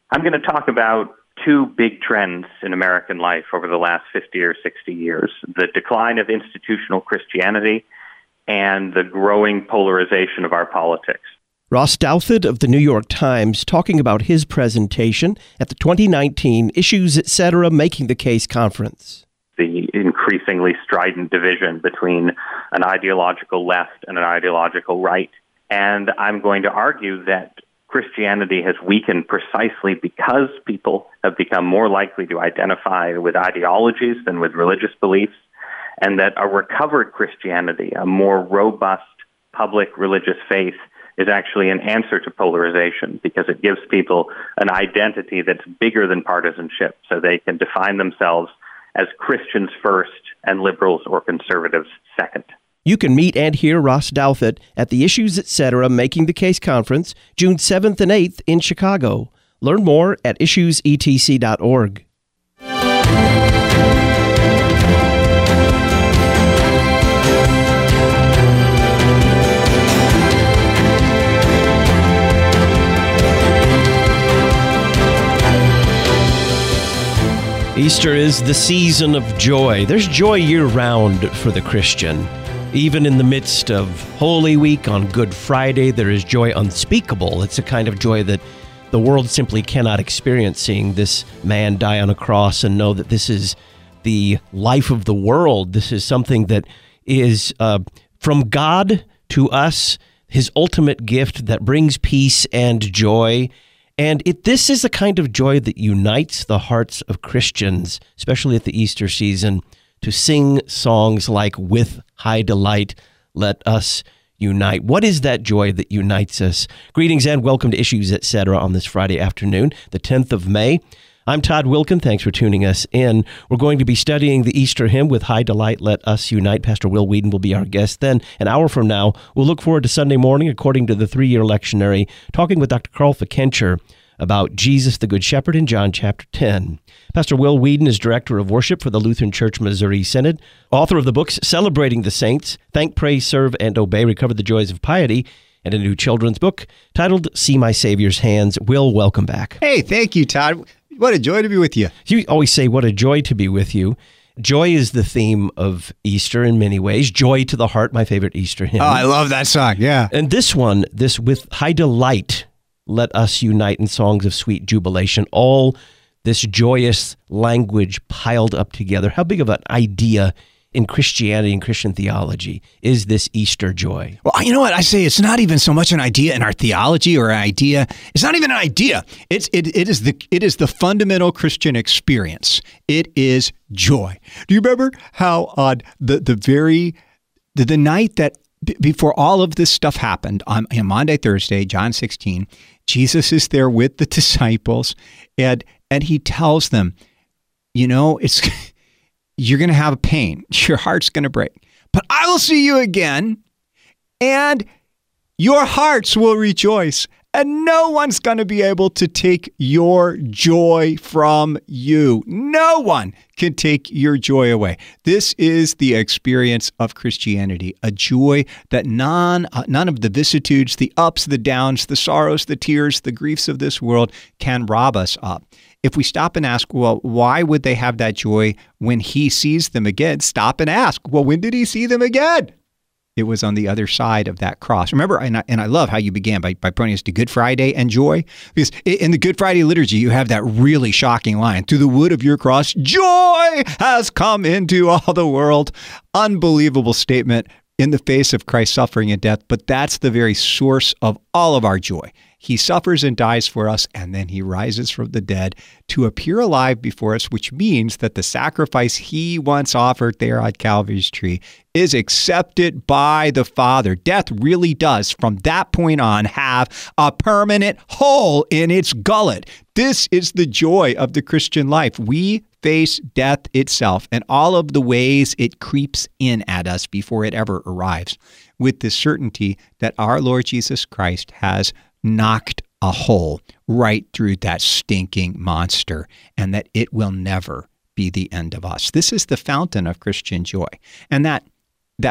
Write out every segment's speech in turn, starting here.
I'm going to talk about two big trends in American life over the last 50 or 60 years, the decline of institutional Christianity and the growing polarization of our politics. Ross Douthat of the New York Times talking about his presentation at the 2019 Issues Etc. Making the Case conference. The increasingly strident division between an ideological left and an ideological right. And I'm going to argue that Christianity has weakened precisely because people have become more likely to identify with ideologies than with religious beliefs, and that a recovered Christianity, a more robust public religious faith, is actually an answer to polarization because it gives people an identity that's bigger than partisanship, so they can define themselves as Christians first and liberals or conservatives second. You can meet and hear Ross Douthat at the Issues Etc. Making the Case conference, June 7th and 8th in Chicago. Learn more at issuesetc.org. Easter is the season of joy. There's joy year-round for the Christian. Even in the midst of Holy Week on Good Friday, there is joy unspeakable. It's a kind of joy that the world simply cannot experience, seeing this man die on a cross and know that this is the life of the world. This is something that is from God to us, his ultimate gift that brings peace and joy. And this is the kind of joy that unites the hearts of Christians, especially at the Easter season, to sing songs like "With High Delight, Let Us Unite." What is that joy that unites us? Greetings and welcome to Issues Etc. on this Friday afternoon, the 10th of May. I'm Todd Wilkin. Thanks for tuning us in. We're going to be studying the Easter hymn, "With High Delight, Let Us Unite." Pastor Will Wheaton will be our guest. Then, an hour from now, we'll look forward to Sunday morning, according to the 3-year lectionary, talking with Dr. Carl Fikencher about Jesus the Good Shepherd in John chapter 10. Pastor Will Wheaton is Director of Worship for the Lutheran Church Missouri Synod, author of the books Celebrating the Saints, Thank, Praise, Serve, and Obey, Recover the Joys of Piety, and a new children's book titled See My Savior's Hands. Will, welcome back. Hey, thank you, Todd. What a joy to be with you. You always say, what a joy to be with you. Joy is the theme of Easter in many ways. Joy to the Heart, my favorite Easter hymn. Oh, I love that song, yeah. And this one, this "With High Delight, Let Us Unite" in songs of sweet jubilation, all this joyous language piled up together. How big of an idea in Christianity and Christian theology is this Easter joy? Well, you know what? I say it's not even so much an idea in our theology or an idea. It's not even an idea. It is the fundamental Christian experience. It is joy. Do you remember how on the night that before all of this stuff happened on Maundy, Thursday, John 16, Jesus is there with the disciples, and he tells them, you know, you're going to have pain. Your heart's going to break. But I will see you again, and your hearts will rejoice, and no one's going to be able to take your joy from you. No one can take your joy away. This is the experience of Christianity, a joy that none of the vicissitudes, the ups, the downs, the sorrows, the tears, the griefs of this world can rob us of. If we stop and ask, well, why would they have that joy when he sees them again? Stop and ask, well, when did he see them again? It was on the other side of that cross. Remember, and I love how you began by pointing us to Good Friday and joy. Because in the Good Friday liturgy, you have that really shocking line, "Through the wood of your cross, joy has come into all the world." Unbelievable statement in the face of Christ's suffering and death, but that's the very source of all of our joy. He suffers and dies for us, and then he rises from the dead to appear alive before us, which means that the sacrifice he once offered there on Calvary's tree is accepted by the Father. Death really does, from that point on, have a permanent hole in its gullet. This is the joy of the Christian life. We face death itself and all of the ways it creeps in at us before it ever arrives, with the certainty that our Lord Jesus Christ has knocked a hole right through that stinking monster, and that it will never be the end of us. This is the fountain of Christian joy. And that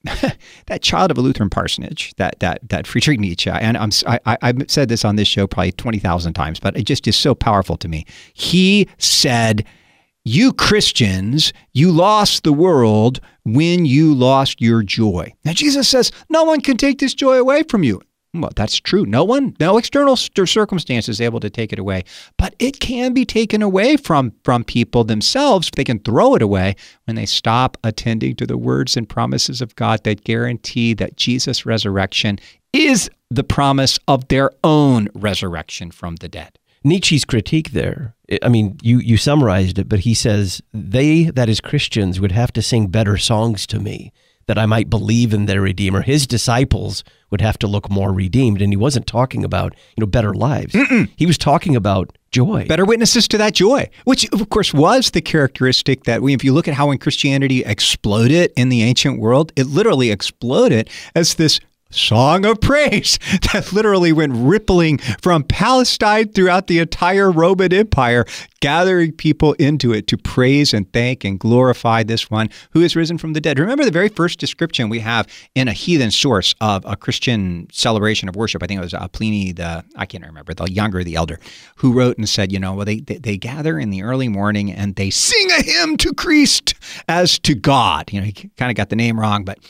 that child of a Lutheran parsonage, that Friedrich Nietzsche, and I've said this on this show probably 20,000 times, but it just is so powerful to me. He said, you Christians, you lost the world when you lost your joy. Now Jesus says, no one can take this joy away from you. Well, that's true. No external circumstance is able to take it away, but it can be taken away from people themselves. They can throw it away when they stop attending to the words and promises of God that guarantee that Jesus' resurrection is the promise of their own resurrection from the dead. Nietzsche's critique there, I mean, you summarized it, but he says, they, that is Christians, would have to sing better songs to me, that I might believe in their Redeemer. His disciples would have to look more redeemed. And he wasn't talking about, better lives. He was talking about joy. Better witnesses to that joy, which of course was the characteristic that if you look at how when Christianity exploded in the ancient world, it literally exploded as this song of praise that literally went rippling from Palestine throughout the entire Roman Empire, gathering people into it to praise and thank and glorify this one who is risen from the dead. Remember the very first description we have in a heathen source of a Christian celebration of worship. I think it was Pliny the younger, the elder, who wrote and said, they gather in the early morning and they sing a hymn to Christ as to God. He kind of got the name wrong, but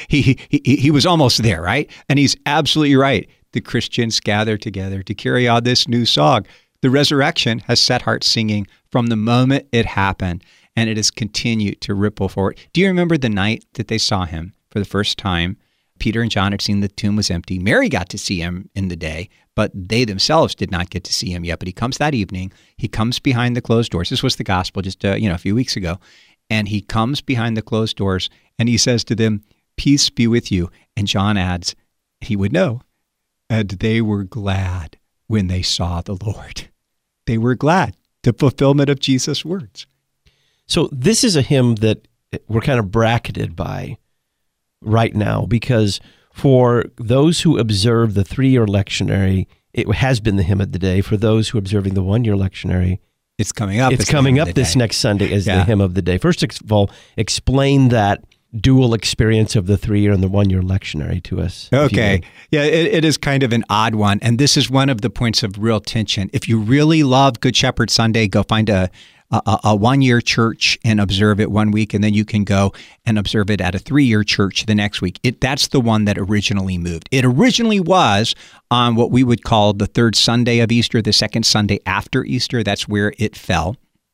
he was almost there, right? And he's absolutely right. The Christians gather together to carry on this new song. The resurrection has set hearts singing from the moment it happened, and it has continued to ripple forward. Do you remember the night that they saw him for the first time? Peter and John had seen the tomb was empty. Mary got to see him in the day, but they themselves did not get to see him yet. But he comes that evening. He comes behind the closed doors. This was the gospel just a few weeks ago. And he comes behind the closed doors, and he says to them, "Peace be with you." And John adds, he would know, and they were glad when they saw the Lord. They were glad, the fulfillment of Jesus' words. So this is a hymn that we're kind of bracketed by right now, because for those who observe the 3-year lectionary, it has been the hymn of the day. For those who are observing the 1-year lectionary, it's coming up. It's coming up this next Sunday as the hymn of the day. First of all, explain that dual experience of the 3-year and the 1-year lectionary to us. Okay. Yeah, it is kind of an odd one. And this is one of the points of real tension. If you really love Good Shepherd Sunday, go find a 1-year church and observe it 1 week, and then you can go and observe it at a 3-year church the next week. That's the one that originally moved. It originally was on what we would call the third Sunday of Easter, the second Sunday after Easter. That's where it fell.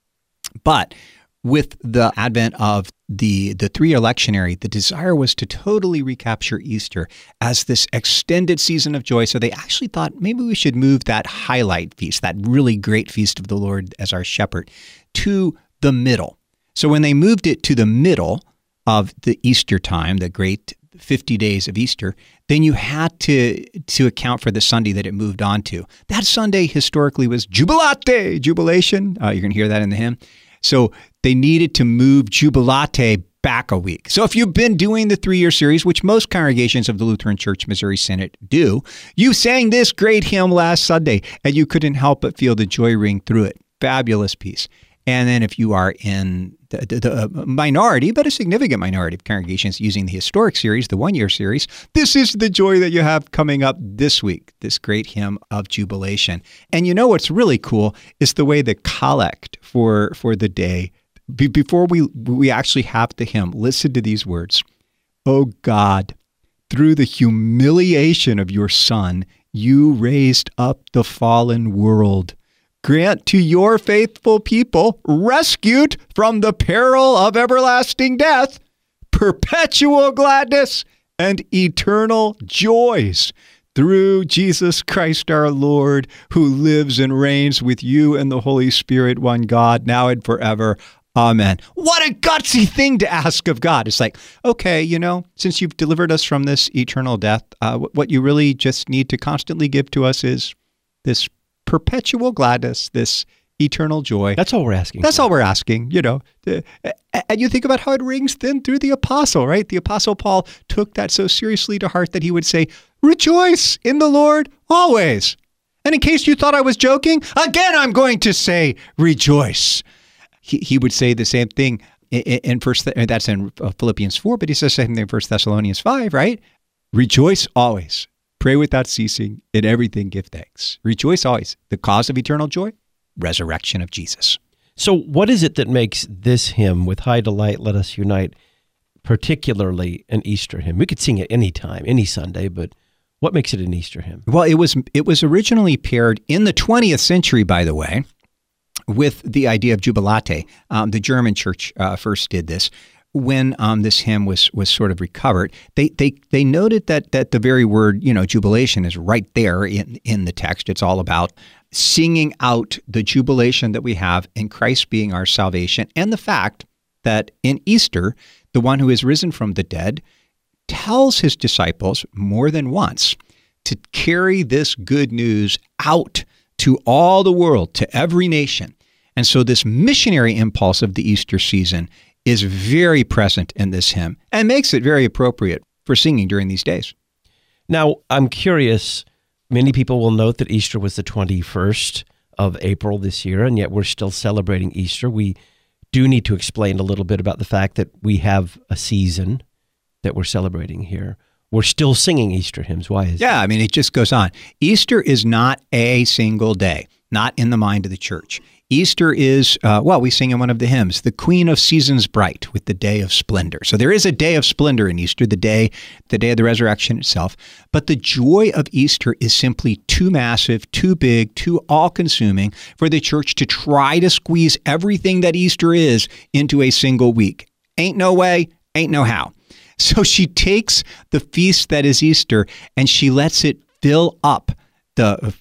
But with the advent of the 3-year lectionary, the desire was to totally recapture Easter as this extended season of joy. So they actually thought maybe we should move that highlight feast, that really great feast of the Lord as our shepherd, to the middle. So when they moved it to the middle of the Easter time, the great 50 days of Easter, then you had to account for the Sunday that it moved on to. That Sunday historically was Jubilate, jubilation. You're going to hear that in the hymn. So they needed to move Jubilate back a week. So if you've been doing the 3-year series, which most congregations of the Lutheran Church Missouri Synod do, you sang this great hymn last Sunday, and you couldn't help but feel the joy ring through it. Fabulous piece. And then if you are in the minority, but a significant minority of congregations using the historic series, the 1-year series, this is the joy that you have coming up this week, this great hymn of jubilation. And what's really cool is the way the collect for the day, before we actually have the hymn, listen to these words. "O God, through the humiliation of your Son, you raised up the fallen world. Grant to your faithful people, rescued from the peril of everlasting death, perpetual gladness and eternal joys through Jesus Christ our Lord, who lives and reigns with you and the Holy Spirit, one God, now and forever. Amen." What a gutsy thing to ask of God. It's like, okay, since you've delivered us from this eternal death, what you really just need to constantly give to us is this perpetual gladness, this eternal joy. That's all we're asking. That's all we're asking, And you think about how it rings then through the apostle, right? The apostle Paul took that so seriously to heart that he would say, "Rejoice in the Lord always." And in case you thought I was joking, again, I'm going to say rejoice. He would say the same thing in that's in Philippians 4, but he says the same thing in 1 Thessalonians 5, right? Rejoice always. Pray without ceasing. In everything give thanks. Rejoice always. The cause of eternal joy? Resurrection of Jesus. So what is it that makes this hymn, With High Delight Let Us Unite, particularly an Easter hymn? We could sing it any time, any Sunday, but what makes it an Easter hymn? Well, it was originally paired in the 20th century, by the way, with the idea of Jubilate. The German church first did this. When this hymn was sort of recovered, they noted that the very word, jubilation is right there in the text. It's all about singing out the jubilation that we have in Christ being our salvation, and the fact that in Easter, the one who is risen from the dead tells his disciples more than once to carry this good news out to all the world, to every nation. And so this missionary impulse of the Easter season is very present in this hymn and makes it very appropriate for singing during these days. Now, I'm curious, many people will note that Easter was the 21st of April this year, and yet we're still celebrating Easter. We do need to explain a little bit about the fact that we have a season that we're celebrating here. We're still singing Easter hymns. Why is that? Yeah, it just goes on. Easter is not a single day, not in the mind of the church. Easter is, we sing in one of the hymns, the Queen of Seasons bright with the day of splendor. So there is a day of splendor in Easter, the day of the resurrection itself. But the joy of Easter is simply too massive, too big, too all-consuming for the church to try to squeeze everything that Easter is into a single week. Ain't no way, ain't no how. So she takes the feast that is Easter and she lets it fill up the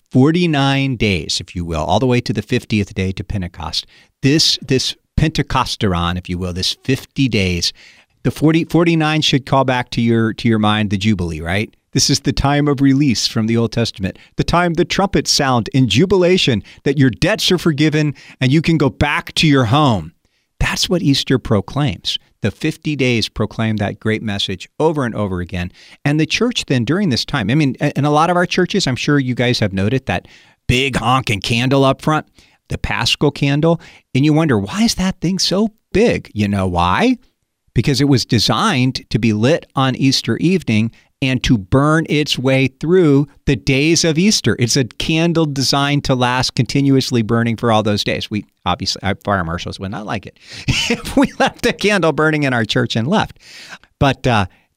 49 days, if you will, all the way to the 50th day to Pentecost. This Pentecosteron, if you will, this 50 days. The 49 should call back to your mind the Jubilee, right? This is the time of release from the Old Testament, the time the trumpets sound in jubilation that your debts are forgiven and you can go back to your home. That's what Easter proclaims. The 50 days proclaim that great message over and over again. And the church then during this time, in a lot of our churches, I'm sure you guys have noted that big honking candle up front, the Paschal candle. And you wonder, why is that thing so big? You know why? Because it was designed to be lit on Easter evening and to burn its way through the days of Easter. It's a candle designed to last continuously burning for all those days. We obviously, our fire marshals would not like it if we left the candle burning in our church and left. But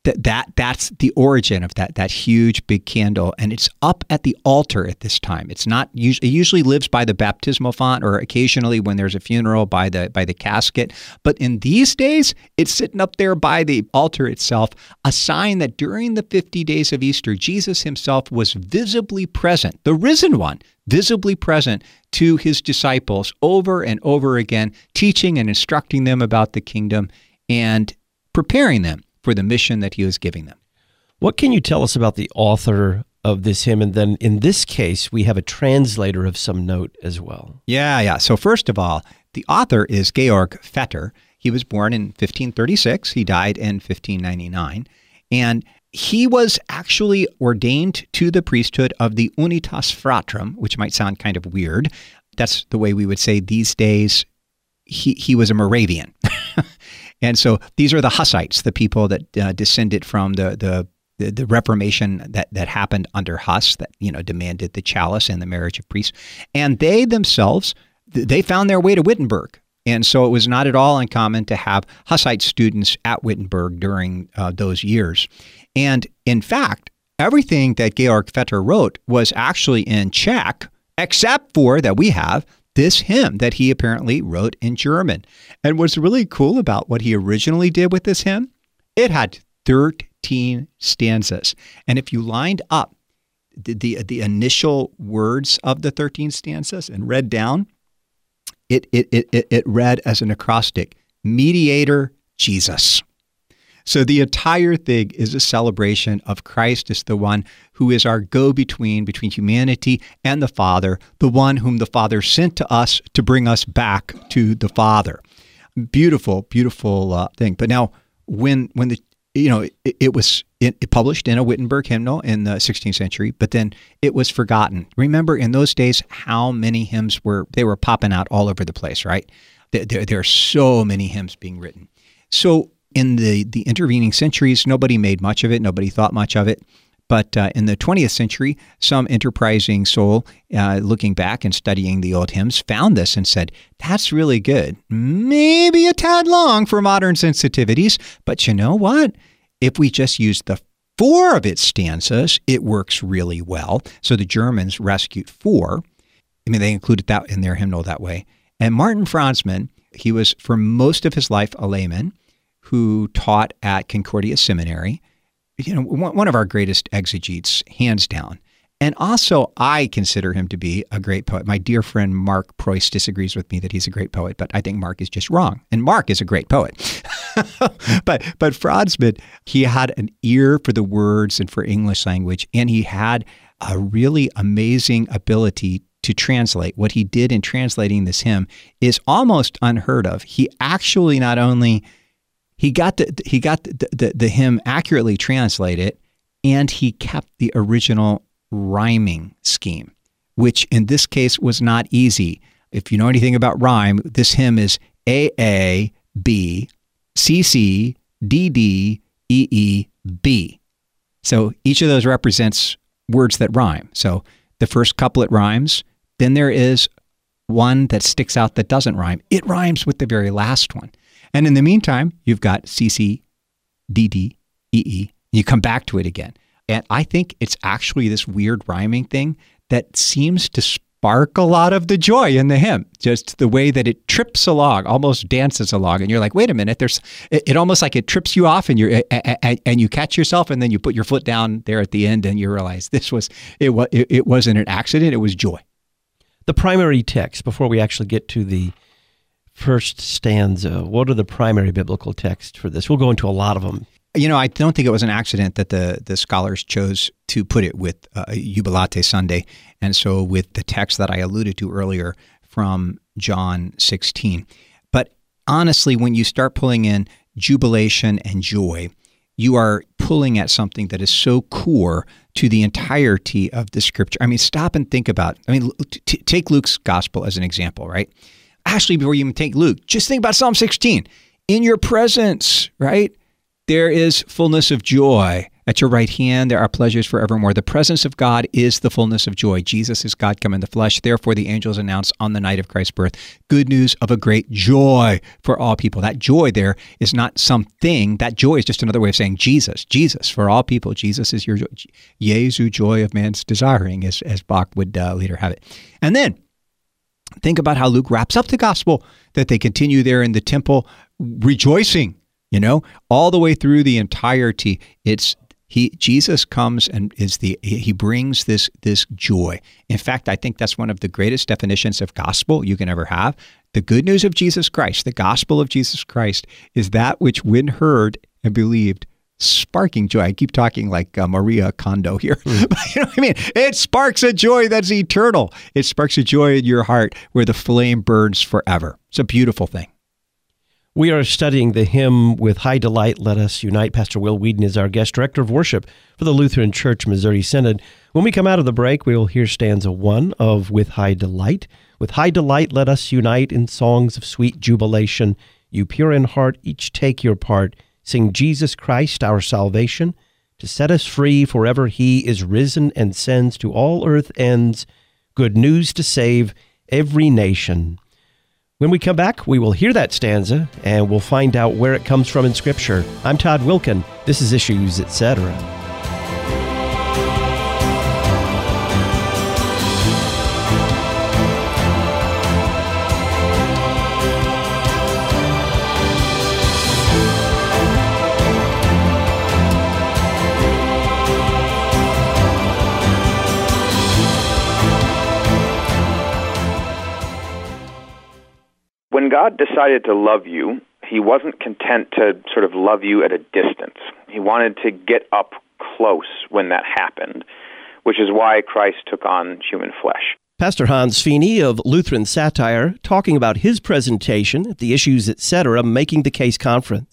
that's the origin of that huge big candle, and it's up at the altar at this time. It's not it usually lives by the baptismal font, or occasionally when there's a funeral by the casket. But in these days, it's sitting up there by the altar itself, a sign that during the 50 days of Easter, Jesus himself was visibly present, the risen one, visibly present to his disciples over and over again, teaching and instructing them about the kingdom and preparing them for the mission that he was giving them. What can you tell us about the author of this hymn? And then in this case, we have a translator of some note as well. Yeah. So first of all, the author is Georg Vetter. He was born in 1536. He died in 1599. And he was actually ordained to the priesthood of the Unitas Fratrum, which might sound kind of weird. That's the way we would say these days. He was a Moravian. And so these are the Hussites, the people that descended from the Reformation that happened under Huss, that demanded the chalice and the marriage of priests. And they themselves, they found their way to Wittenberg. And so it was not at all uncommon to have Hussite students at Wittenberg during those years. And in fact, everything that Georg Vetter wrote was actually in Czech, except for that we have this hymn that he apparently wrote in German. And what's really cool about what he originally did with this hymn, it had 13 stanzas. And if you lined up the initial words of the 13 stanzas and read down, it read as an acrostic, Mediator Jesus. So the entire thing is a celebration of Christ as the one who is our go-between between humanity and the Father, the one whom the Father sent to us to bring us back to the Father. Beautiful, beautiful thing. But now, when it was published in a Wittenberg hymnal in the 16th century, but then it was forgotten. Remember in those days how many hymns were popping out all over the place, right? There are so many hymns being written. So in the intervening centuries, nobody made much of it. Nobody thought much of it. But in the 20th century, some enterprising soul, looking back and studying the old hymns, found this and said, that's really good. Maybe a tad long for modern sensitivities, but you know what? If we just use the 4 of its stanzas, it works really well. So the Germans rescued 4. They included that in their hymnal that way. And Martin Franzmann, he was for most of his life a layman who taught at Concordia Seminary. One of our greatest exegetes, hands down. And also, I consider him to be a great poet. My dear friend Mark Preuss disagrees with me that he's a great poet, but I think Mark is just wrong. And Mark is a great poet. but Franzmann, he had an ear for the words and for English language, and he had a really amazing ability to translate. What he did in translating this hymn is almost unheard of. He actually not only He got the hymn accurately translated, and he kept the original rhyming scheme, which in this case was not easy. If you know anything about rhyme, this hymn is A, A, B, C, C, D, D, E, E, B. So each of those represents words that rhyme. So the first couplet rhymes, then there is one that sticks out that doesn't rhyme. It rhymes with the very last one. And in the meantime, you've got C, C, D, D, E, E. You come back to it again. And I think it's actually this weird rhyming thing that seems to spark a lot of the joy in the hymn, just the way that it trips along, almost dances along. And you're like, wait a minute, it almost like it trips you off and you catch yourself, and then you put your foot down there at the end and you realize it wasn't an accident, it was joy. The primary text, before we actually get to the first stanza, what are the primary biblical texts for this? We'll go into a lot of them. I don't think it was an accident that the scholars chose to put it with Jubilate Sunday, and so with the text that I alluded to earlier from John 16. But honestly, when you start pulling in jubilation and joy, you are pulling at something that is so core to the entirety of the Scripture. Stop and think about it. Take Luke's gospel as an example, right? Actually, before you even take Luke, just think about Psalm 16. In your presence, right? There is fullness of joy. At your right hand, there are pleasures forevermore. The presence of God is the fullness of joy. Jesus is God come in the flesh. Therefore, the angels announce on the night of Christ's birth, good news of a great joy for all people. That joy there is not something. That joy is just another way of saying Jesus. Jesus for all people. Jesus is your joy. Jesu, joy of man's desiring, as Bach would later have it. And then, think about how Luke wraps up the gospel, that they continue there in the temple rejoicing, all the way through the entirety. Jesus comes and he brings this joy. In fact, I think that's one of the greatest definitions of gospel you can ever have. The good news of Jesus Christ, the gospel of Jesus Christ, is that which when heard and believed, sparking joy. I keep talking like Maria Kondo here. But you know what I mean? It sparks a joy that's eternal. It sparks a joy in your heart where the flame burns forever. It's a beautiful thing. We are studying the hymn With High Delight, Let Us Unite. Pastor Will Whedon is our guest director of worship for the Lutheran Church Missouri Synod. When we come out of the break, we will hear stanza 1 of With High Delight. With high delight, let us unite in songs of sweet jubilation. You pure in heart, each take your part. Sing Jesus Christ, our salvation, to set us free forever. He is risen and sends to all earth ends good news to save every nation. When we come back, we will hear that stanza, and we'll find out where it comes from in Scripture. I'm Todd Wilkin. This is Issues, Etc. When God decided to love you, he wasn't content to sort of love you at a distance. He wanted to get up close when that happened, which is why Christ took on human flesh. Pastor Hans Feeney of Lutheran Satire talking about his presentation at the Issues Etc. Making the Case Conference.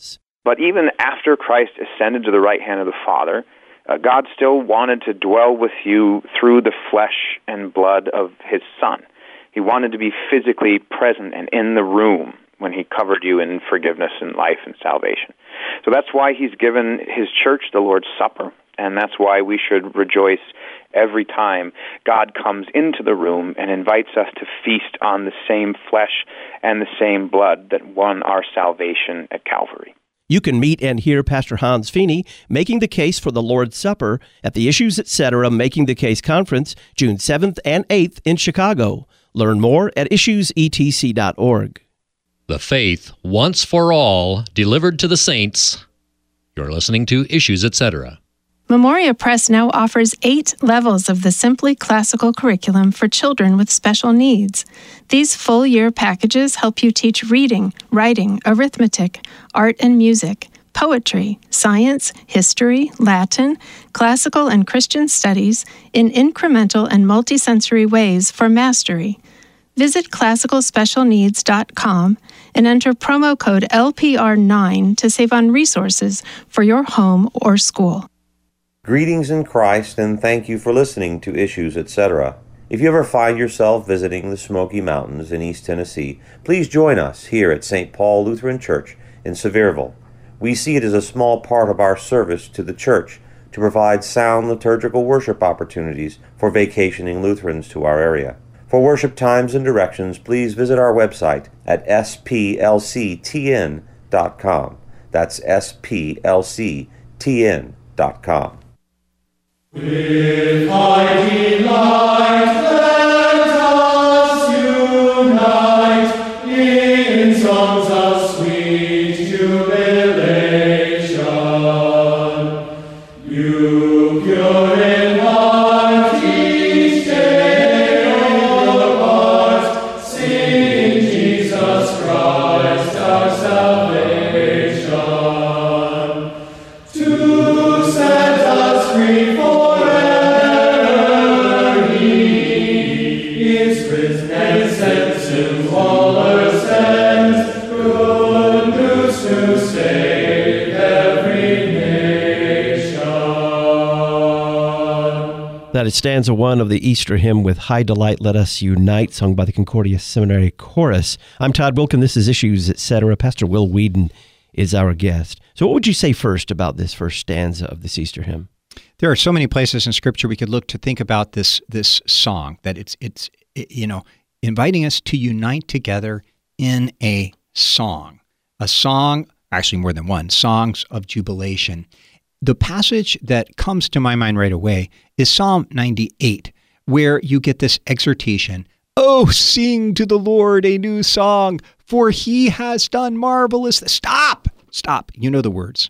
But even after Christ ascended to the right hand of the Father, God still wanted to dwell with you through the flesh and blood of his Son. He wanted to be physically present and in the room when he covered you in forgiveness and life and salvation. So that's why he's given his church the Lord's Supper, and that's why we should rejoice every time God comes into the room and invites us to feast on the same flesh and the same blood that won our salvation at Calvary. You can meet and hear Pastor Hans Feeney making the case for the Lord's Supper at the Issues Etc. Making the Case Conference, June 7th and 8th in Chicago. Learn more at issuesetc.org. The faith, once for all, delivered to the saints. You're listening to Issues Etc. Memoria Press now offers 8 levels of the Simply Classical curriculum for children with special needs. These full-year packages help you teach reading, writing, arithmetic, art and music, poetry, science, history, Latin, classical and Christian studies in incremental and multisensory ways for mastery. Visit classicalspecialneeds.com and enter promo code LPR9 to save on resources for your home or school. Greetings in Christ, and thank you for listening to Issues Etc. If you ever find yourself visiting the Smoky Mountains in East Tennessee, please join us here at St. Paul Lutheran Church in Sevierville. We see it as a small part of our service to the church to provide sound liturgical worship opportunities for vacationing Lutherans to our area. For worship times and directions, please visit our website at splctn.com. That's splctn.com. With high delight, let us unite in songs of sweet jubilation. You pure in heart, each day your heart, sing Jesus Christ our salvation. To set us free forever, He is risen and sent to all earth's ends, good news to save every nation. That is stanza 1 of the Easter hymn, With High Delight Let Us Unite, sung by the Concordia Seminary Chorus. I'm Todd Wilken. This is Issues Etc. Pastor Will Whedon is our guest. So what would you say first about this first stanza of this Easter hymn? There are so many places in Scripture we could look to think about this song, that it's inviting us to unite together in a song, actually more than one, songs of jubilation. The passage that comes to my mind right away is Psalm 98, where you get this exhortation, "Oh, sing to the Lord a new song, for he has done marvelous." Stop. You know the words.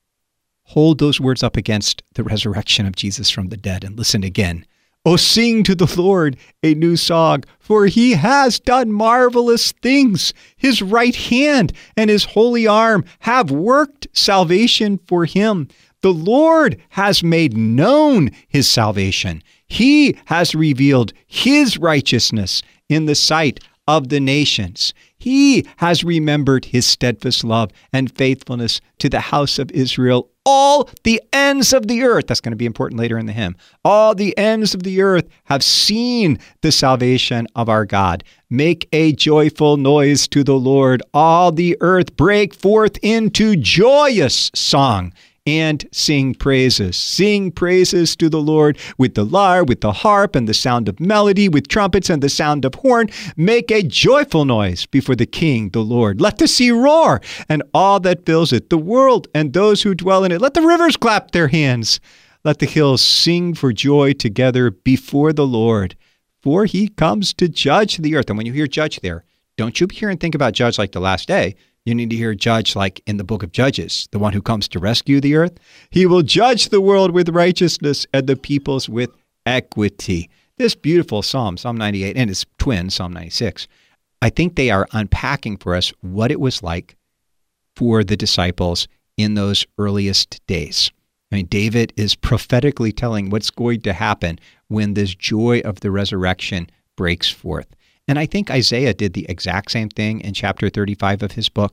Hold those words up against the resurrection of Jesus from the dead and listen again. "Oh, sing to the Lord a new song, for he has done marvelous things. His right hand and his holy arm have worked salvation for him. The Lord has made known his salvation. He has revealed his righteousness in the sight of the nations. He has remembered his steadfast love and faithfulness to the house of Israel. All the ends of the earth," that's going to be important later in the hymn, "all the ends of the earth have seen the salvation of our God. Make a joyful noise to the Lord. All the earth break forth into joyous song and sing praises. Sing praises to the Lord with the lyre, with the harp and the sound of melody, with trumpets and the sound of horn. Make a joyful noise before the King, the Lord. Let the sea roar and all that fills it, the world and those who dwell in it. Let the rivers clap their hands. Let the hills sing for joy together before the Lord, for he comes to judge the earth." And when you hear judge there, don't you hear and think about judge like the last day. You need to hear judge like in the book of Judges, the one who comes to rescue the earth. He will judge the world with righteousness and the peoples with equity. This beautiful psalm, Psalm 98, and its twin, Psalm 96, I think they are unpacking for us what it was like for the disciples in those earliest days. I mean, David is prophetically telling what's going to happen when this joy of the resurrection breaks forth. And I think Isaiah did the exact same thing in chapter 35 of his book.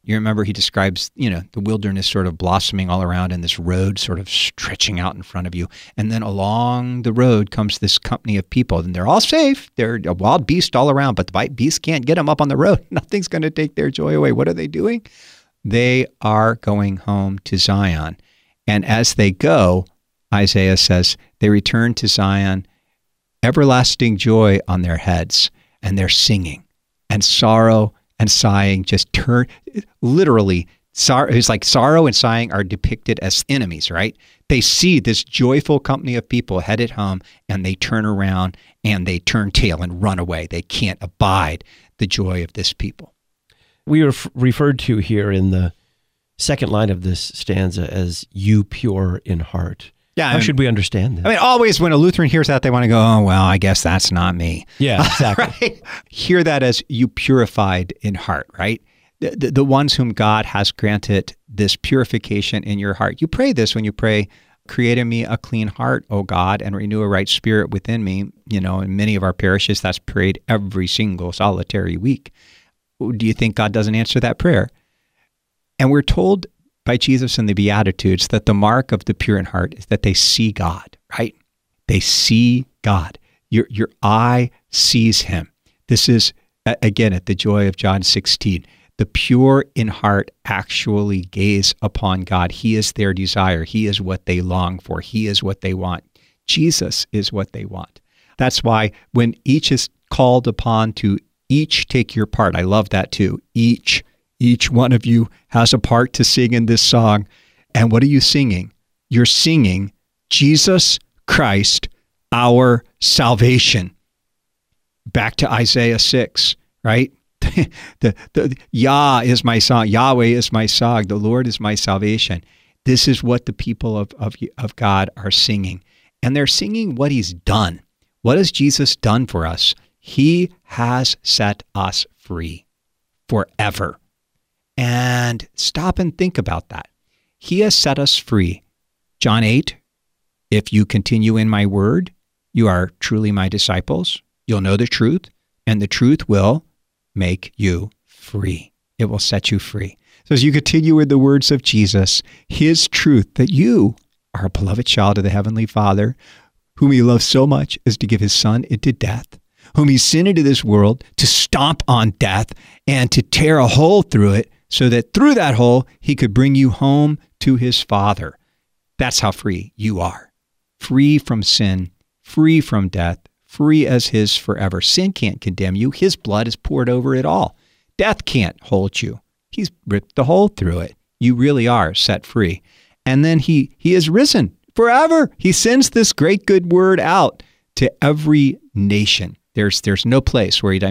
You remember he describes, the wilderness sort of blossoming all around and this road sort of stretching out in front of you. And then along the road comes this company of people, and they're all safe. They're a wild beast all around, but the beast can't get them up on the road. Nothing's going to take their joy away. What are they doing? They are going home to Zion. And as they go, Isaiah says, they return to Zion, everlasting joy on their heads, and they're singing. And sorrow and sighing just turn, literally, it's like sorrow and sighing are depicted as enemies, right? They see this joyful company of people headed home, and they turn around and they turn tail and run away. They can't abide the joy of this people. We are referred to here in the second line of this stanza as "you pure in heart." Yeah, how should we understand that? I mean, always when a Lutheran hears that, they want to go, "Oh, well, I guess that's not me." Yeah, exactly. Right? Hear that as "you purified in heart," right? The ones whom God has granted this purification in your heart. You pray this when you pray, "Create in me a clean heart, O God, and renew a right spirit within me." In many of our parishes, that's prayed every single solitary week. Do you think God doesn't answer that prayer? And we're told by Jesus in the Beatitudes that the mark of the pure in heart is that they see God, right? They see God. Your eye sees him. This is, again, at the joy of John 16. The pure in heart actually gaze upon God. He is their desire. He is what they long for. He is what they want. Jesus is what they want. That's why when each is called upon to each take your part, I love that too. Each one of you has a part to sing in this song. And what are you singing? You're singing Jesus Christ, our salvation. Back to Isaiah 6, right? the Yah is my song. Yahweh is my song. The Lord is my salvation. This is what the people of God are singing. And they're singing what he's done. What has Jesus done for us? He has set us free forever. And stop and think about that. He has set us free. John 8, if you continue in my word, you are truly my disciples. You'll know the truth, and the truth will make you free. It will set you free. So as you continue with the words of Jesus, his truth that you are a beloved child of the Heavenly Father, whom he loves so much as to give his Son into death, whom he sent into this world to stomp on death and to tear a hole through it, so that through that hole, he could bring you home to his Father. That's how free you are. Free from sin, free from death, free as his forever. Sin can't condemn you. His blood is poured over it all. Death can't hold you. He's ripped the hole through it. You really are set free. And then he is risen forever. He sends this great good word out to every nation. There's no place where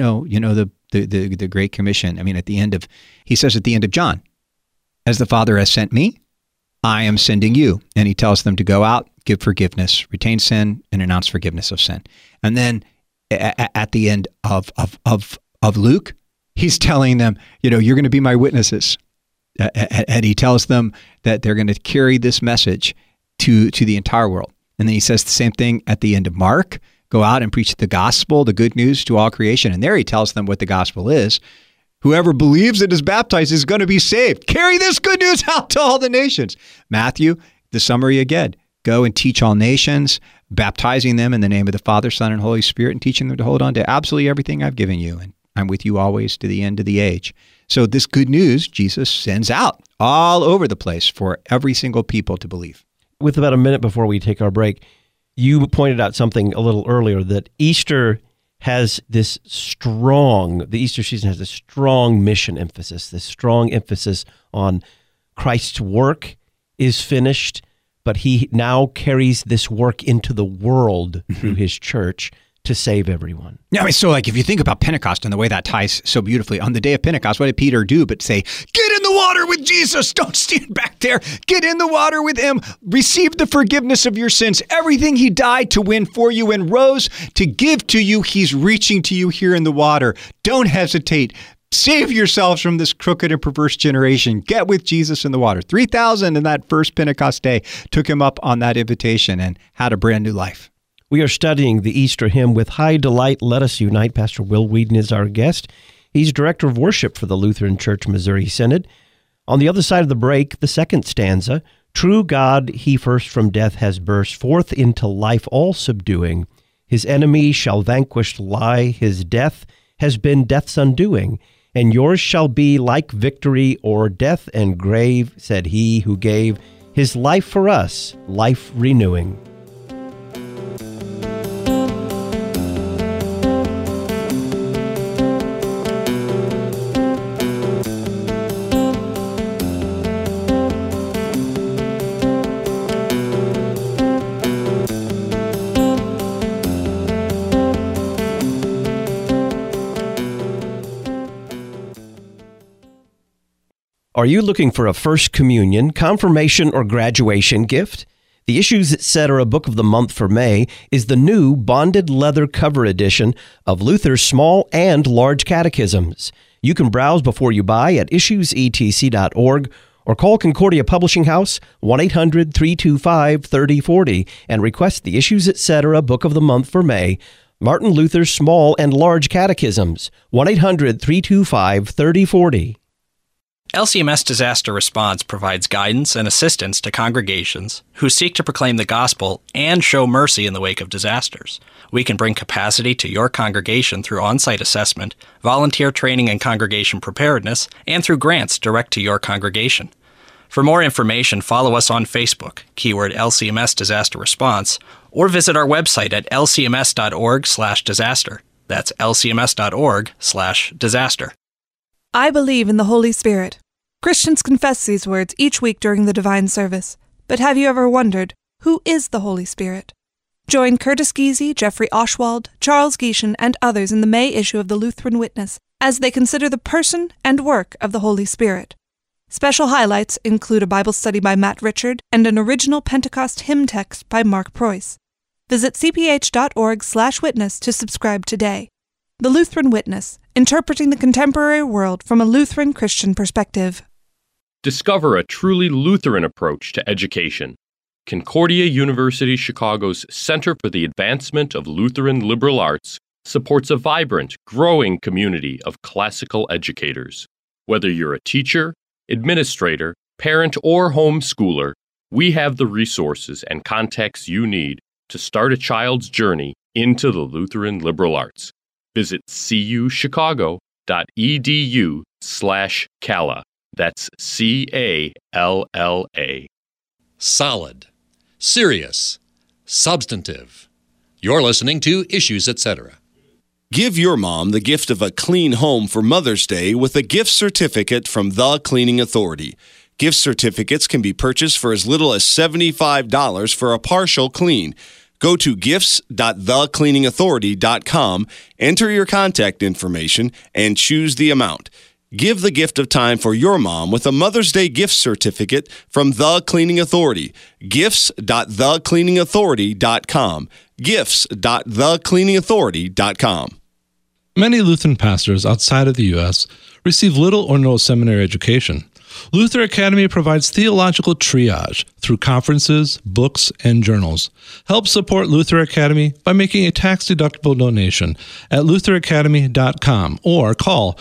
the Great Commission. I mean, he says at the end of John, as the Father has sent me, I am sending you. And he tells them to go out, give forgiveness, retain sin, and announce forgiveness of sin. And then at the end of Luke, he's telling them, you're going to be my witnesses. And he tells them that they're going to carry this message to the entire world. And then he says the same thing at the end of Mark. Go out and preach the gospel, the good news to all creation. And there he tells them what the gospel is. Whoever believes and is baptized is going to be saved. Carry this good news out to all the nations. Matthew, the summary again. Go and teach all nations, baptizing them in the name of the Father, Son, and Holy Spirit, and teaching them to hold on to absolutely everything I've given you. And I'm with you always to the end of the age. So this good news, Jesus sends out all over the place for every single people to believe. With about a minute before we take our break, you pointed out something a little earlier, that Easter has the Easter season has this strong mission emphasis, this strong emphasis on Christ's work is finished, but he now carries this work into the world through his church to save everyone. Yeah, I mean, so if you think about Pentecost and the way that ties so beautifully, on the day of Pentecost, what did Peter do but say, get in the water with Jesus, don't stand back there, get in the water with him, receive the forgiveness of your sins, everything he died to win for you and rose to give to you, he's reaching to you here in the water. Don't hesitate. Save yourselves from this crooked and perverse generation. Get with Jesus in the water. 3,000 in that first Pentecost day took him up on that invitation and had a brand new life. We are studying the Easter hymn, With High Delight, Let Us Unite. Pastor Will Whedon is our guest. He's Director of Worship for the Lutheran Church Missouri Synod. On the other side of the break, the second stanza, "True God, he first from death has burst forth into life all subduing. His enemy shall vanquished lie, his death has been death's undoing. And yours shall be like victory o'er death and grave, said he who gave his life for us, life renewing." Are you looking for a First Communion, confirmation, or graduation gift? The Issues Etc. Book of the Month for May is the new bonded leather cover edition of Luther's Small and Large Catechisms. You can browse before you buy at issuesetc.org or call Concordia Publishing House 1-800-325-3040 and request the Issues Etc. Book of the Month for May, Martin Luther's Small and Large Catechisms, 1-800-325-3040. LCMS Disaster Response provides guidance and assistance to congregations who seek to proclaim the gospel and show mercy in the wake of disasters. We can bring capacity to your congregation through on-site assessment, volunteer training and congregation preparedness, and through grants direct to your congregation. For more information, follow us on Facebook, keyword LCMS Disaster Response, or visit our website at lcms.org/disaster. That's lcms.org/disaster. I believe in the Holy Spirit. Christians confess these words each week during the divine service. But have you ever wondered, who is the Holy Spirit? Join Curtis Giese, Jeffrey Oshwald, Charles Gieshen, and others in the May issue of the Lutheran Witness as they consider the person and work of the Holy Spirit. Special highlights include a Bible study by Matt Richard and an original Pentecost hymn text by Mark Preuss. Visit cph.org/witness to subscribe today. The Lutheran Witness, interpreting the contemporary world from a Lutheran Christian perspective. Discover a truly Lutheran approach to education. Concordia University Chicago's Center for the Advancement of Lutheran Liberal Arts supports a vibrant, growing community of classical educators. Whether you're a teacher, administrator, parent, or homeschooler, we have the resources and contacts you need to start a child's journey into the Lutheran liberal arts. Visit cuchicago.edu/CALA. That's CALLA. Solid, serious, substantive. You're listening to Issues Etc. Give your mom the gift of a clean home for Mother's Day with a gift certificate from The Cleaning Authority. Gift certificates can be purchased for as little as $75 for a partial clean. Go to gifts.thecleaningauthority.com, enter your contact information, and choose the amount. Give the gift of time for your mom with a Mother's Day gift certificate from The Cleaning Authority. Gifts.thecleaningauthority.com. Gifts.thecleaningauthority.com. Many Lutheran pastors outside of the U.S. receive little or no seminary education. Luther Academy provides theological triage through conferences, books, and journals. Help support Luther Academy by making a tax-deductible donation at lutheracademy.com or call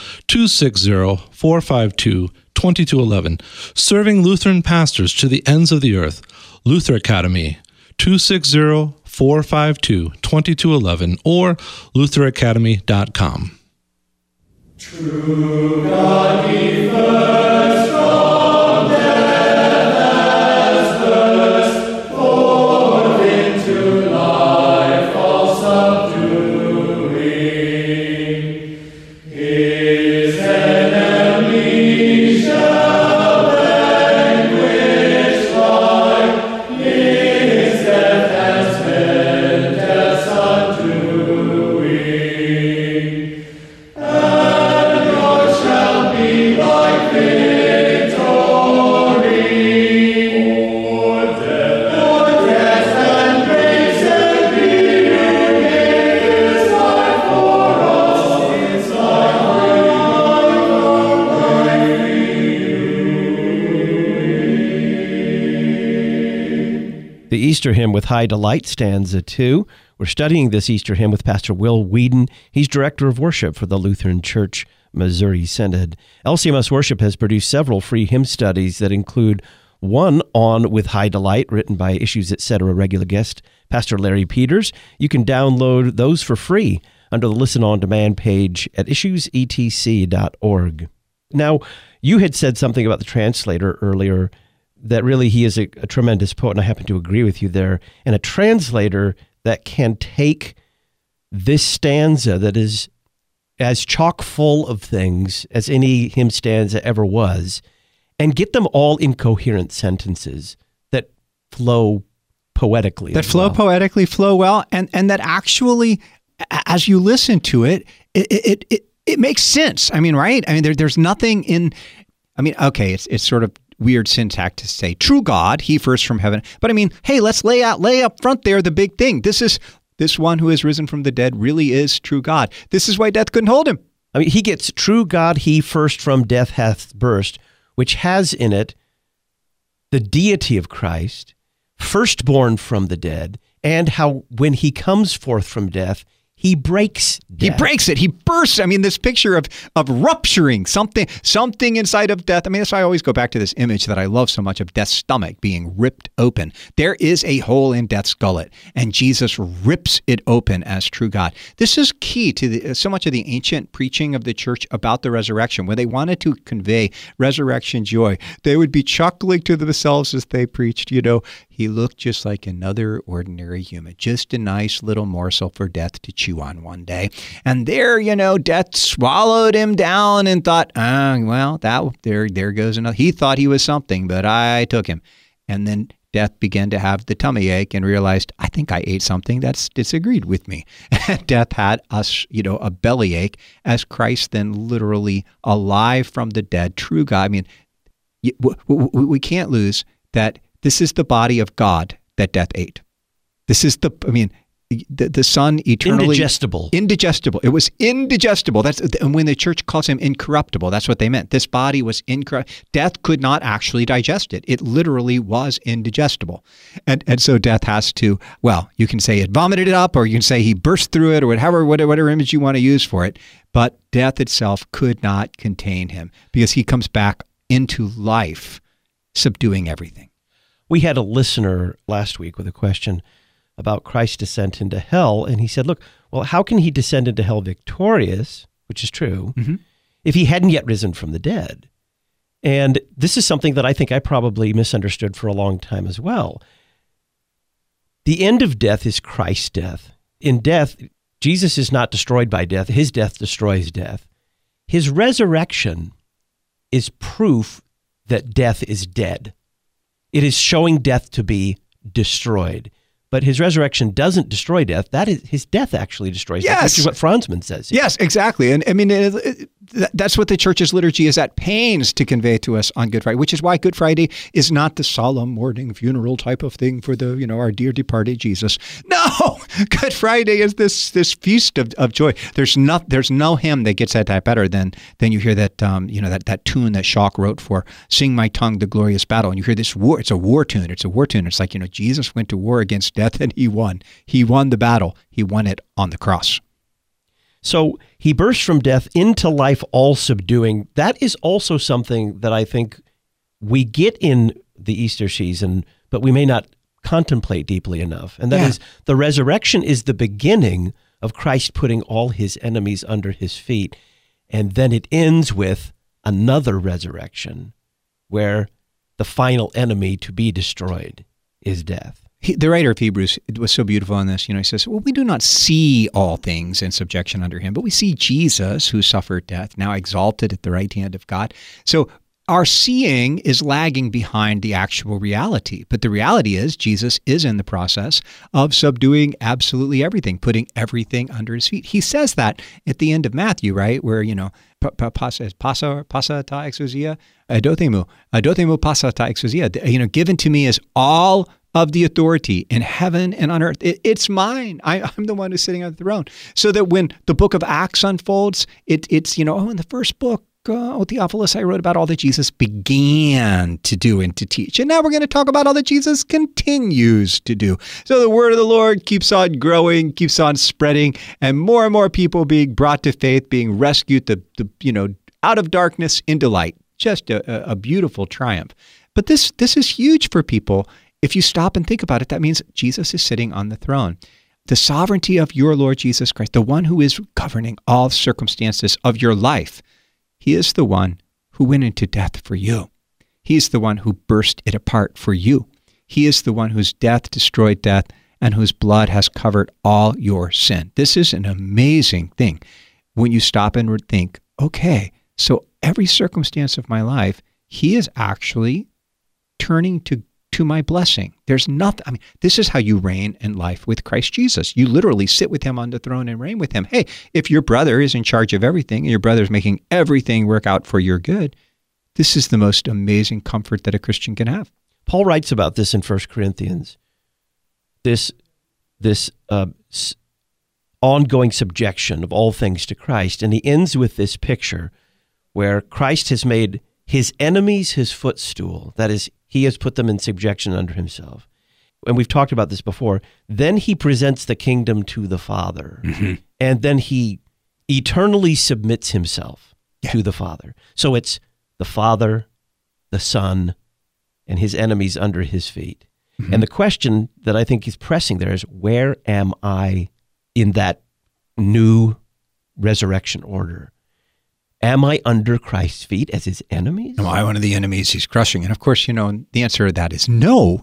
260-452-2211. Serving Lutheran pastors to the ends of the earth. Luther Academy, 260-452-2211 or lutheracademy.com. True God, he first from death has burst forth into life all subduing. His enemy shall vanquish life, his death has been death's undoing. And yours shall be like victory o'er death and grace and being his life for us, his life Easter Hymn with High Delight, stanza 2. We're studying this Easter hymn with Pastor Will Whedon. He's Director of Worship for the Lutheran Church Missouri Synod. LCMS Worship has produced several free hymn studies that include one on With High Delight, written by Issues Etc. regular guest Pastor Larry Peters. You can download those for free under the Listen On Demand page at issuesetc.org. Now, you had said something about the translator earlier, that really he is a tremendous poet, and I happen to agree with you there. And a translator that can take this stanza that is as chock full of things as any hymn stanza ever was, and get them all in coherent sentences that flow poetically. That flow poetically, flow well, and that actually, as you listen to it, it makes sense. I mean, right? I mean, there's nothing in. I mean, okay, it's sort of weird syntax to say true God, He first from heaven. But I mean, hey, let's lay up front there the big thing. This one who has risen from the dead really is true God. This is why death couldn't hold him. I mean, he gets true God, He first from death hath burst, which has in it the deity of Christ, firstborn from the dead, and how when He comes forth from death, He breaks death. He breaks it. He bursts. I mean, this picture of rupturing something inside of death. I mean, that's why I always go back to this image that I love so much of death's stomach being ripped open. There is a hole in death's gullet, and Jesus rips it open as true God. This is key to so much of the ancient preaching of the church about the resurrection. When they wanted to convey resurrection joy, they would be chuckling to themselves as they preached, He looked just like another ordinary human, just a nice little morsel for death to chew on one day. And there, death swallowed him down and thought, there goes another. He thought he was something, but I took him. And then death began to have the tummy ache and realized, I think I ate something that's disagreed with me. And death had a belly ache as Christ then literally alive from the dead, true God. I mean, we can't lose that. This is the body of God that death ate. This is the Son eternally indigestible. It was indigestible. And when the church calls him incorruptible, that's what they meant. This body was incorruptible. Death could not actually digest it. It literally was indigestible. And so death has to, you can say it vomited it up, or you can say he burst through it, or whatever image you want to use for it. But death itself could not contain him because he comes back into life, subduing everything. We had a listener last week with a question about Christ's descent into hell, and he said, look, well, how can He descend into hell victorious, which is true, if He hadn't yet risen from the dead? And this is something that I think I probably misunderstood for a long time as well. The end of death is Christ's death. In death, Jesus is not destroyed by death. His death destroys death. His resurrection is proof that death is dead. It is showing death to be destroyed. But His resurrection doesn't destroy death. That is, His death actually destroys death, which is what Franzmann says. Yes, exactly. And I mean, that's what the church's liturgy is at pains to convey to us on Good Friday, which is why Good Friday is not the solemn mourning funeral type of thing for our dear departed Jesus. No, Good Friday is this feast of joy. There's no hymn that gets at that better than you hear that that tune that Schock wrote for "Sing My Tongue the Glorious Battle," and you hear this war. It's a war tune. It's a war tune. It's like Jesus went to war against death and He won. He won the battle. He won it on the cross. So He burst from death into life, all subduing. That is also something that I think we get in the Easter season, but we may not contemplate deeply enough. And that is the resurrection is the beginning of Christ putting all His enemies under His feet. And then it ends with another resurrection where the final enemy to be destroyed is death. The writer of Hebrews was so beautiful on this. He says, well, we do not see all things in subjection under Him, but we see Jesus who suffered death, now exalted at the right hand of God. So our seeing is lagging behind the actual reality. But the reality is Jesus is in the process of subduing absolutely everything, putting everything under His feet. He says that at the end of Matthew, right? Where, passa ta exousia, adothemu passa ta exousia. Given to me is all of the authority in heaven and on earth. It's mine. I'm the one who's sitting on the throne. So that when the book of Acts unfolds, it's in the first book, Theophilus, I wrote about all that Jesus began to do and to teach. And now we're going to talk about all that Jesus continues to do. So the word of the Lord keeps on growing, keeps on spreading, and more people being brought to faith, being rescued, out of darkness into light. Just a beautiful triumph. But this is huge for people. If you stop and think about it, that means Jesus is sitting on the throne. The sovereignty of your Lord Jesus Christ, the one who is governing all circumstances of your life, he is the one who went into death for you. He is the one who burst it apart for you. He is the one whose death destroyed death and whose blood has covered all your sin. This is an amazing thing when you stop and think, okay, so every circumstance of my life, he is actually turning to my blessing. There's nothing, this is how you reign in life with Christ Jesus. You literally sit with him on the throne and reign with him. Hey, if your brother is in charge of everything and your brother's making everything work out for your good, this is the most amazing comfort that a Christian can have. Paul writes about this in 1 Corinthians. This ongoing subjection of all things to Christ. And he ends with this picture where Christ has made his enemies his footstool. That is, he has put them in subjection under himself. And we've talked about this before. Then he presents the kingdom to the Father. Mm-hmm. And then he eternally submits himself to the Father. So it's the Father, the Son, and his enemies under his feet. Mm-hmm. And the question that I think he's pressing there is, where am I in that new resurrection order? Am I under Christ's feet as his enemies? Am I one of the enemies he's crushing? And of course, the answer to that is no.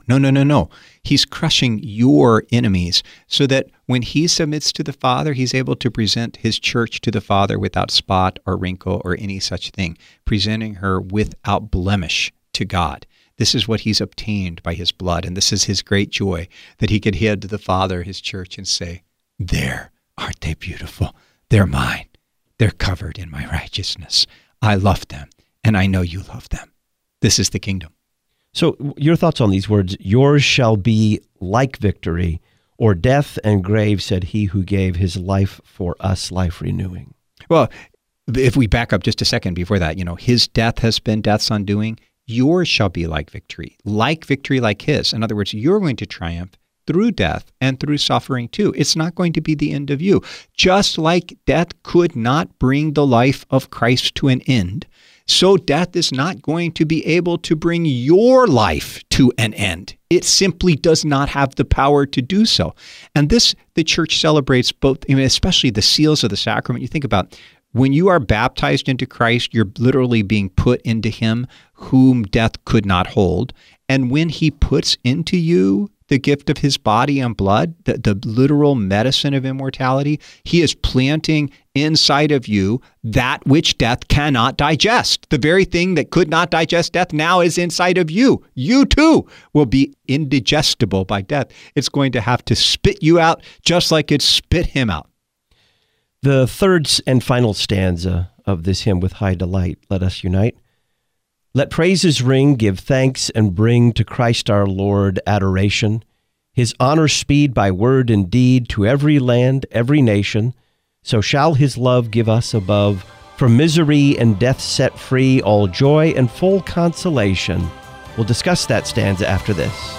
He's crushing your enemies so that when he submits to the Father, he's able to present his church to the Father without spot or wrinkle or any such thing, presenting her without blemish to God. This is what he's obtained by his blood, and this is his great joy, that he could head to the Father, his church, and say, there, aren't they beautiful? They're mine. They're covered in my righteousness. I love them, and I know you love them. This is the kingdom. So your thoughts on these words, yours shall be like victory, or death and grave, said he who gave his life for us, life renewing. Well, if we back up just a second before that, his death has been death's undoing. Yours shall be like victory like his. In other words, you're going to triumph through death and through suffering too. It's not going to be the end of you. Just like death could not bring the life of Christ to an end, so death is not going to be able to bring your life to an end. It simply does not have the power to do so. And this, the church celebrates both, especially the seals of the sacrament. You think about when you are baptized into Christ, you're literally being put into him whom death could not hold. And when he puts into you the gift of his body and blood, the literal medicine of immortality, he is planting inside of you that which death cannot digest. The very thing that could not digest death now is inside of you. You too will be indigestible by death. It's going to have to spit you out just like it spit him out. The third and final stanza of this hymn, With High Delight, Let Us Unite. Let praises ring, give thanks, and bring to Christ our Lord adoration. His honor speed by word and deed to every land, every nation. So shall his love give us above, from misery and death set free, all joy and full consolation. We'll discuss that stanza after this.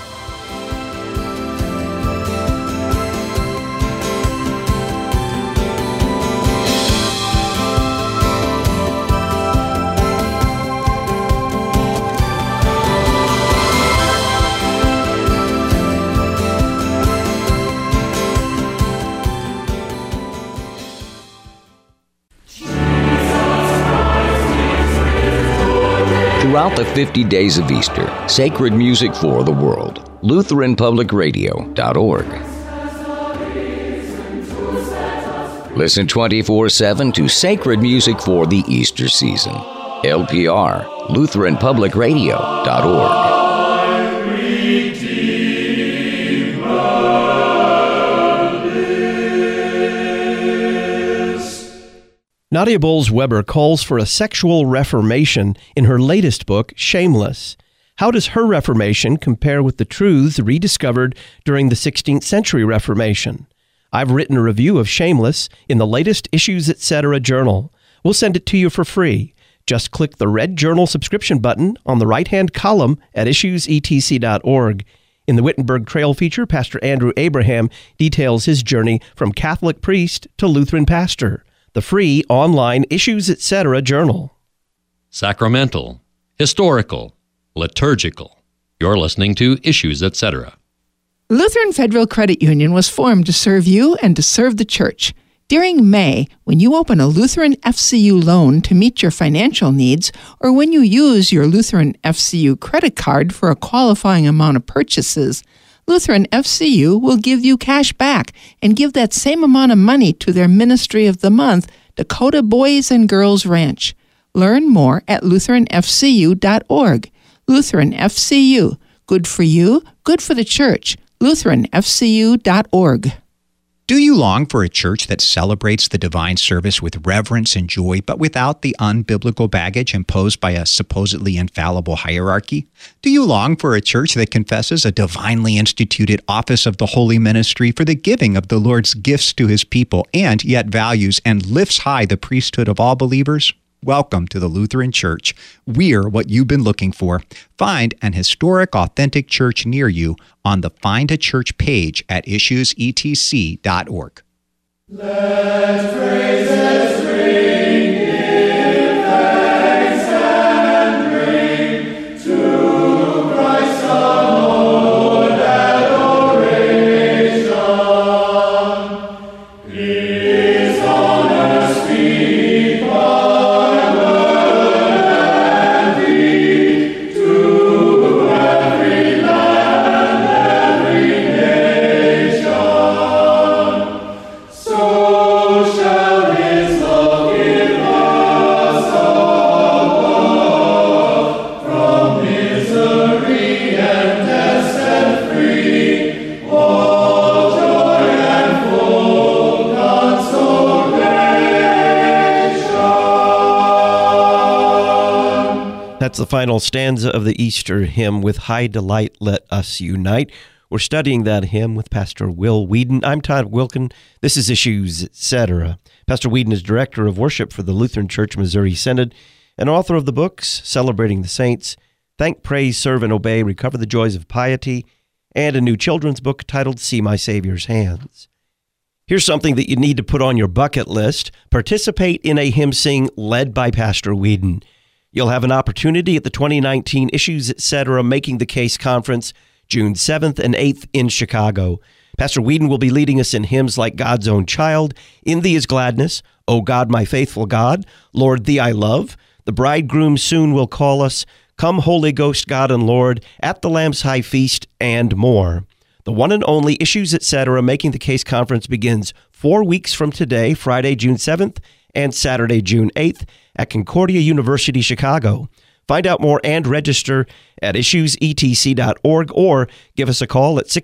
Throughout the 50 days of Easter, sacred music for the world. LutheranPublicRadio.org. Listen 24/7 to sacred music for the Easter season. LPR, LutheranPublicRadio.org. Nadia Bolz-Weber calls for a sexual reformation in her latest book, Shameless. How does her reformation compare with the truths rediscovered during the 16th century Reformation? I've written a review of Shameless in the latest Issues Etc. journal. We'll send it to you for free. Just click the red journal subscription button on the right-hand column at issuesetc.org. In the Wittenberg Trail feature, Pastor Andrew Abraham details his journey from Catholic priest to Lutheran pastor. The free online Issues Etc. journal. Sacramental, historical, liturgical. You're listening to Issues Etc. Lutheran Federal Credit Union was formed to serve you and to serve the church. During May, when you open a Lutheran FCU loan to meet your financial needs, or when you use your Lutheran FCU credit card for a qualifying amount of purchases, Lutheran FCU will give you cash back and give that same amount of money to their Ministry of the Month, Dakota Boys and Girls Ranch. Learn more at lutheranfcu.org. Lutheran FCU. Good for you, good for the church. lutheranfcu.org. Do you long for a church that celebrates the divine service with reverence and joy, but without the unbiblical baggage imposed by a supposedly infallible hierarchy? Do you long for a church that confesses a divinely instituted office of the holy ministry for the giving of the Lord's gifts to his people, and yet values and lifts high the priesthood of all believers? Welcome to the Lutheran Church. We're what you've been looking for. Find an historic, authentic church near you on the Find a Church page at issuesetc.org. Let praises ring, give thanks and bring to Christ our Lord adoration. His honor speak by word and deed to every land, every nation. So shall his love give us above, from misery and death set free, all joy and full consolation. That's the final stanza of the Easter hymn, With High Delight Let Us Unite. We're studying that hymn with Pastor Will Whedon. I'm Todd Wilkin. This is Issues Etc. Pastor Whedon is Director of Worship for the Lutheran Church Missouri Synod and author of the books Celebrating the Saints, Thank, Praise, Serve, and Obey, Recover the Joys of Piety, and a new children's book titled See My Savior's Hands. Here's something that you need to put on your bucket list. Participate in a hymn sing led by Pastor Whedon. You'll have an opportunity at the 2019 Issues Etc. Making the Case Conference, June 7th and 8th in Chicago. Pastor Whedon will be leading us in hymns like God's Own Child, In Thee is Gladness, O God, My Faithful God, Lord, Thee I Love, The Bridegroom Soon Will Call Us, Come Holy Ghost, God and Lord, At the Lamb's High Feast, and more. The one and only Issues Etc. Making the Case Conference begins 4 weeks from today, Friday, June 7th, and Saturday, June 8th, at Concordia University, Chicago. Find out more and register at issuesetc.org or give us a call at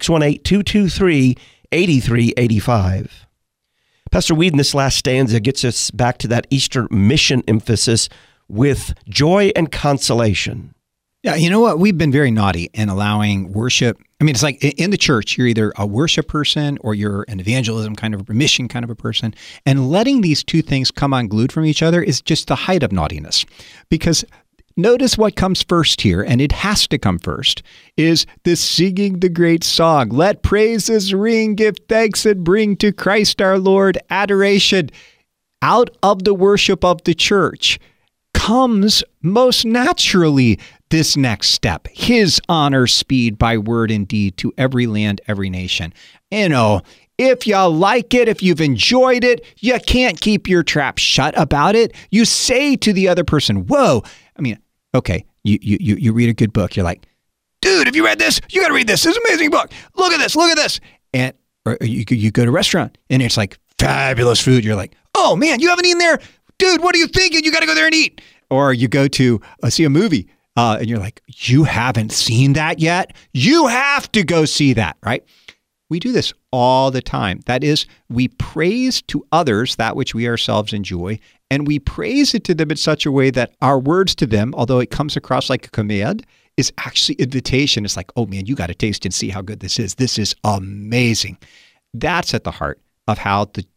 618-223-8385. Pastor Whedon, this last stanza gets us back to that Easter mission emphasis with joy and consolation. Yeah, you know what? We've been very naughty in allowing worship. I mean, it's like in the church, you're either a worship person or you're an evangelism kind of a mission kind of a person. And letting these two things come unglued from each other is just the height of naughtiness. Because notice what comes first here, and it has to come first, is the singing the great song. Let praises ring, give thanks, and bring to Christ our Lord adoration. Out of the worship of the church comes most naturally this next step, his honor speed by word and deed to every land, every nation. You know, if you like it, if you've enjoyed it, you can't keep your trap shut about it. You say to the other person, whoa, I mean, okay, you read a good book. You're like, dude, have you read this? You got to read this. This is an amazing book. Look at this. Look at this. And or you go to a restaurant and it's like fabulous food. You're like, oh man, you haven't eaten there? Dude, what are you thinking? You got to go there and eat. Or you go to see a movie and you're like, you haven't seen that yet? You have to go see that, right? We do this all the time. That is, we praise to others that which we ourselves enjoy, and we praise it to them in such a way that our words to them, although it comes across like a command, is actually invitation. It's like, oh man, you got to taste and see how good this is. This is amazing. That's at the heart of how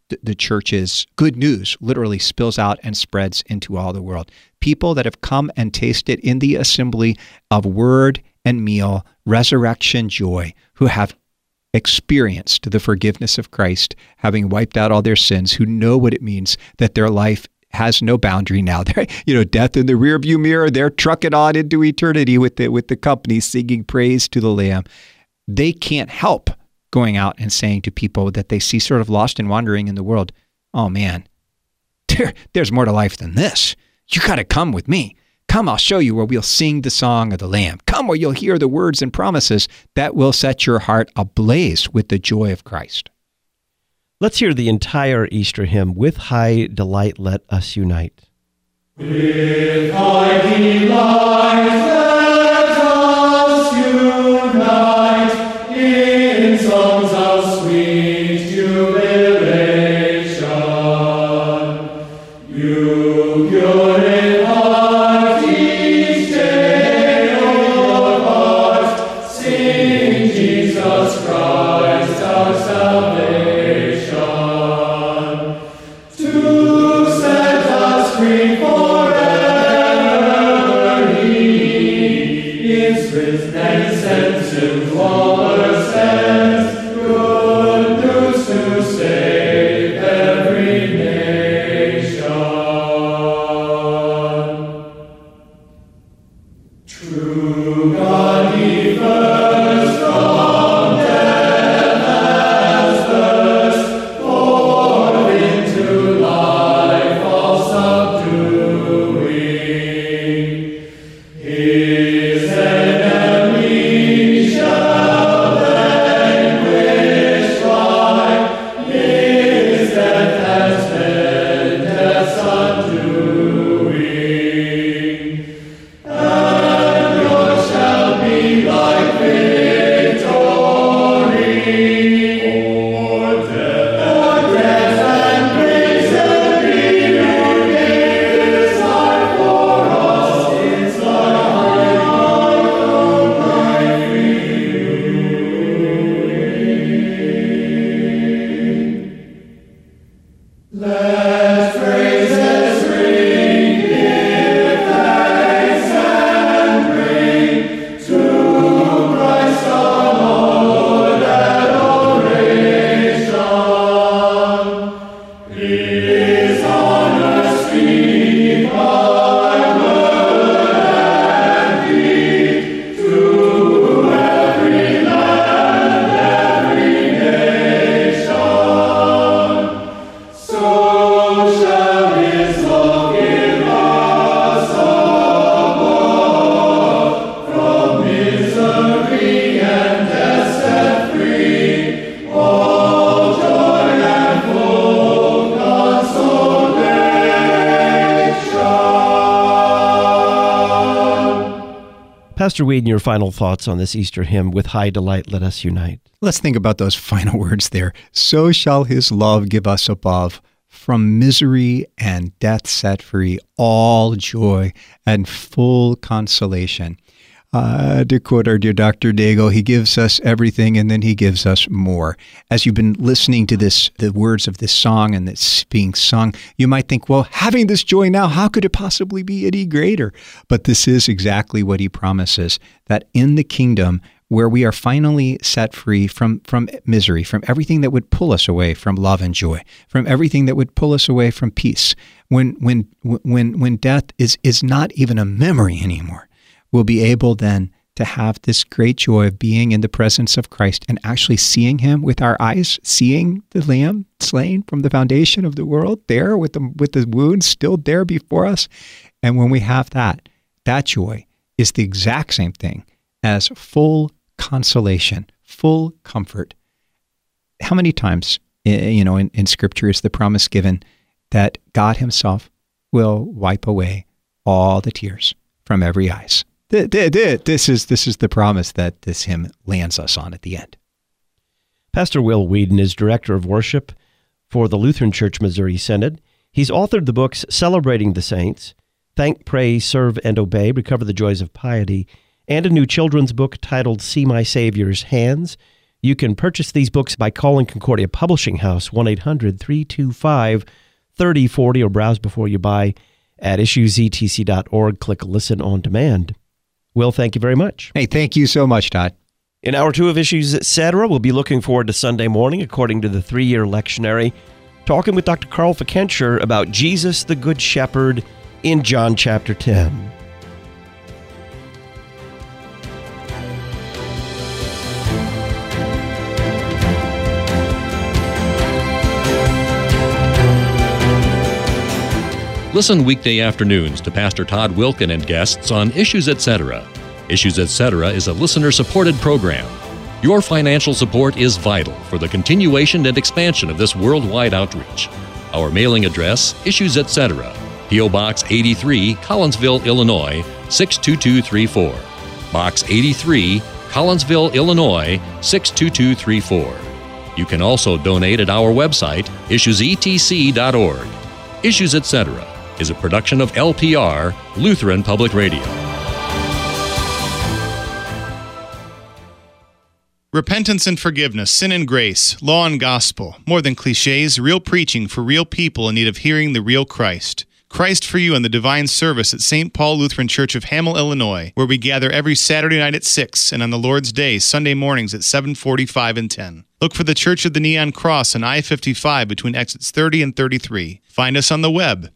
the church's good news literally spills out and spreads into all the world. People that have come and tasted in the assembly of word and meal, resurrection joy, who have experienced the forgiveness of Christ, having wiped out all their sins, who know what it means that their life has no boundary now. They're, death in the rearview mirror, they're trucking on into eternity with the company singing praise to the Lamb. They can't help going out and saying to people that they see sort of lost and wandering in the world, oh man, there's more to life than this. You got to come with me. Come, I'll show you where we'll sing the song of the Lamb. Come where you'll hear the words and promises that will set your heart ablaze with the joy of Christ. Let's hear the entire Easter hymn, With High Delight Let Us Unite. With high delight let us unite in songs of sweet jubilation. You pure in heart each day, O heart, sing Jesus Christ our salvation. To set us free forever, He is risen and sent to all earth's ends, good news to save every nation. True God, He first from death has burst, forth into life all subduing. His enemy shall vanquish by His death has been death's undoing. And yours shall be like victory o'er death and misery. You gave this life for us, it's our let praises ring, give thanks and bring to Christ our Lord adoration. His honor speak by word and deed to every land, every nation. So shall His love give us above, from misery and death set free, all joy and full consolation. Pastor Whedon, your final thoughts on this Easter hymn, With High Delight Let Us Unite. Let's think about those final words there. So shall His love give us above, from misery and death set free, all joy and full consolation. To quote our dear Dr. Daigle, He gives us everything and then He gives us more. As you've been listening to the words of this song and it's being sung, you might think, well, having this joy now, how could it possibly be any greater? But this is exactly what He promises, that in the kingdom, where we are finally set free from misery, from everything that would pull us away from love and joy, from everything that would pull us away from peace, when death is not even a memory anymore, we'll be able then to have this great joy of being in the presence of Christ and actually seeing Him with our eyes, seeing the Lamb slain from the foundation of the world there with the wounds still there before us. And when we have that joy is the exact same thing as full consolation, full comfort. How many times, in Scripture is the promise given that God Himself will wipe away all the tears from every eyes? This is the promise that this hymn lands us on at the end. Pastor Will Whedon is Director of Worship for the Lutheran Church Missouri Synod. He's authored the books Celebrating the Saints, Thank, Pray, Serve, and Obey, Recover the Joys of Piety, and a new children's book titled See My Savior's Hands. You can purchase these books by calling Concordia Publishing House, 1-800-325-3040, or browse before you buy at issuesetc.org. Click Listen on Demand. Will, thank you very much. Hey, thank you so much, Todd. In Hour 2 of Issues, Etc., we'll be looking forward to Sunday morning, according to the 3-year lectionary, talking with Dr. Carl Fikentscher about Jesus the Good Shepherd in John chapter 10. Listen weekday afternoons to Pastor Todd Wilken and guests on Issues Etc. Issues Etc. is a listener-supported program. Your financial support is vital for the continuation and expansion of this worldwide outreach. Our mailing address, Issues Etc., P.O. Box 83, Collinsville, Illinois, 62234. Box 83, Collinsville, Illinois, 62234. You can also donate at our website, issuesetc.org. Issues Etc. is a production of LPR, Lutheran Public Radio. Repentance and forgiveness, sin and grace, law and gospel. More than cliches, real preaching for real people in need of hearing the real Christ. Christ for You in the Divine Service at St. Paul Lutheran Church of Hamel, Illinois, where we gather every Saturday night at 6 and on the Lord's Day, Sunday mornings at 7:45 and 10. Look for the Church of the Neon Cross on I-55 between exits 30 and 33. Find us on the web,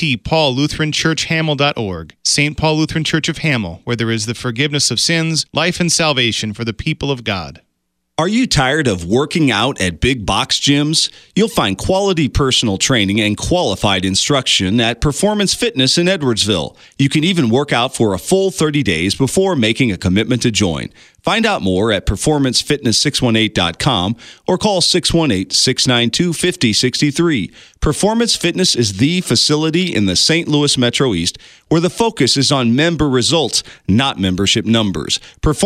stpaullutheranchurchhamel.org. St. Paul Lutheran Church of Hamel, where there is the forgiveness of sins, life and salvation for the people of God. Are you tired of working out at big box gyms? You'll find quality personal training and qualified instruction at Performance Fitness in Edwardsville. You can even work out for a full 30 days before making a commitment to join. Find out more at performancefitness618.com or call 618-692-5063. Performance Fitness is the facility in the St. Louis Metro East where the focus is on member results, not membership numbers.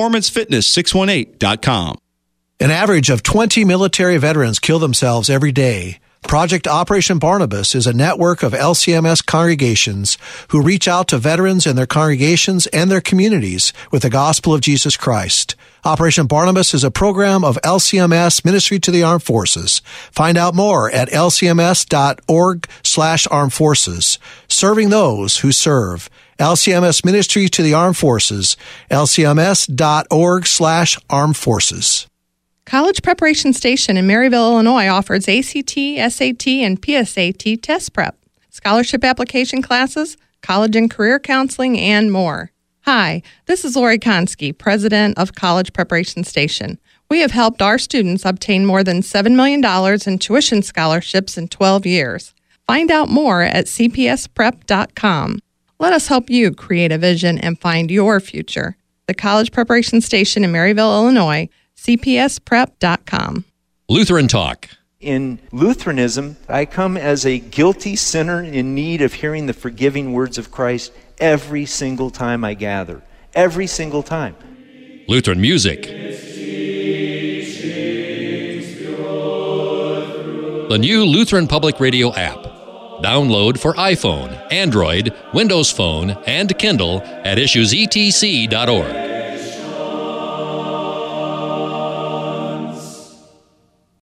Performancefitness618.com. An average of 20 military veterans kill themselves every day. Project Operation Barnabas is a network of LCMS congregations who reach out to veterans and their congregations and their communities with the gospel of Jesus Christ. Operation Barnabas is a program of LCMS Ministry to the Armed Forces. Find out more at lcms.org/armed forces. Serving those who serve. LCMS Ministry to the Armed Forces. lcms.org/armed forces. College Preparation Station in Maryville, Illinois offers ACT, SAT, and PSAT test prep, scholarship application classes, college and career counseling, and more. Hi, this is Lori Konski, president of College Preparation Station. We have helped our students obtain more than $7 million in tuition scholarships in 12 years. Find out more at cpsprep.com. Let us help you create a vision and find your future. The College Preparation Station in Maryville, Illinois, cpsprep.com. Lutheran Talk. In Lutheranism, I come as a guilty sinner in need of hearing the forgiving words of Christ every single time I gather. Every single time. Lutheran music. The new Lutheran Public Radio app. Download for iPhone, Android, Windows Phone, and Kindle at issuesetc.org.